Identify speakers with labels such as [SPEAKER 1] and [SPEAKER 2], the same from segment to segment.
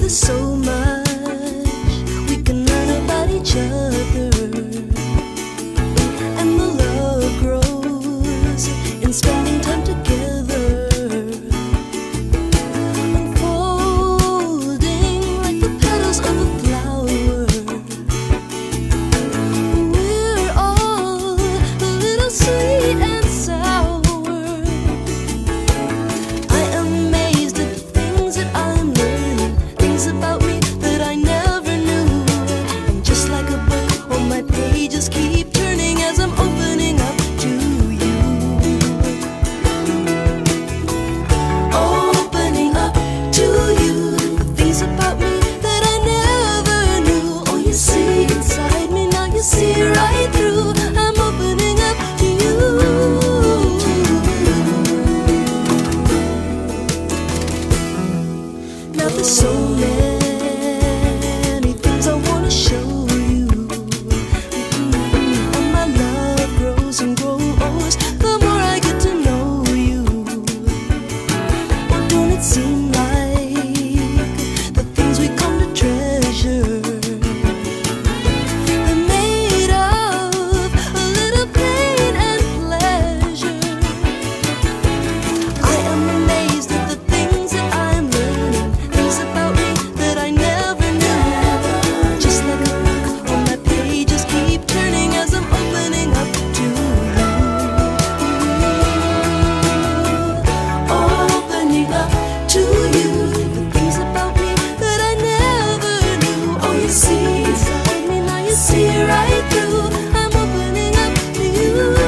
[SPEAKER 1] there's so much we can learn about each other, and the love grows in spending time together, unfolding like the petals of a flower. We're all a little sweet and sour. I am amazed at the things that I'm learning, things about me that I never knew. And just like a book, all my pages keep turning as I'm opening up to you. Opening up to you, the things about me that I never knew. Oh, you see inside me, now you see right through. I'm opening up to you. Now there's so many things I wanna show you, and my love grows and grows the more I get to know you. Oh, don't it seem like the things we come to treasure, they're made of a little pain and pleasure. I am amazed at the things that I'm learning, things about me that I never knew. Just like a book, all my pages keep turning as I'm opening up to you. Opening up to you, the things about me that I never knew. Oh, you see inside me, now you see right through. I'm opening up to you.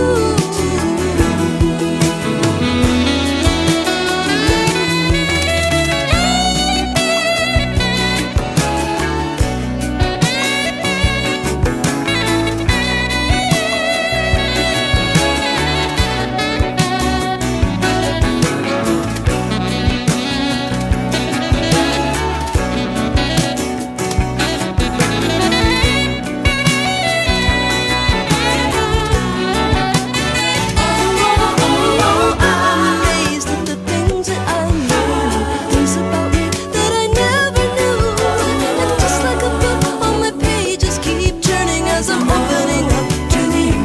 [SPEAKER 1] Amazed at the things that I'm learning, things about me that I never knew. And just like a book, all my pages keep turning as I'm opening up to you.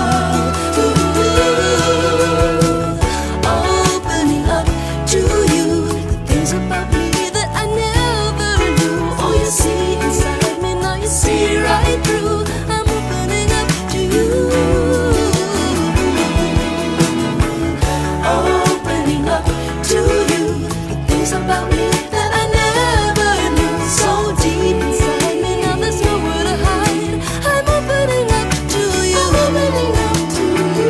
[SPEAKER 1] Opening up to you, the things about me that I never knew. Oh, you see inside me, now you see right through. I'm opening up to you. Opening up to you, the things about me that I never knew. So deep inside me, now there's nowhere to hide. I'm opening up to you. Opening up to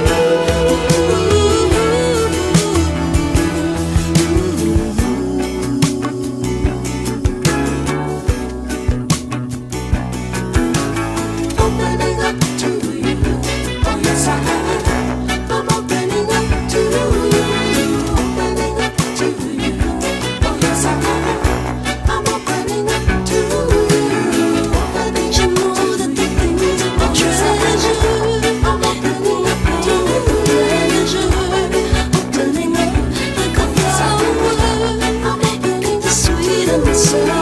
[SPEAKER 1] Opening up to you. Oh, yes, I am. I'm opening up to you. Opening up to you. Oh, yes, I am. I'm opening up to you. Opening you more than the things that I treasure. I'm opening up to pleasure. Opening up like a flower. I'm opening the sweet and the sour.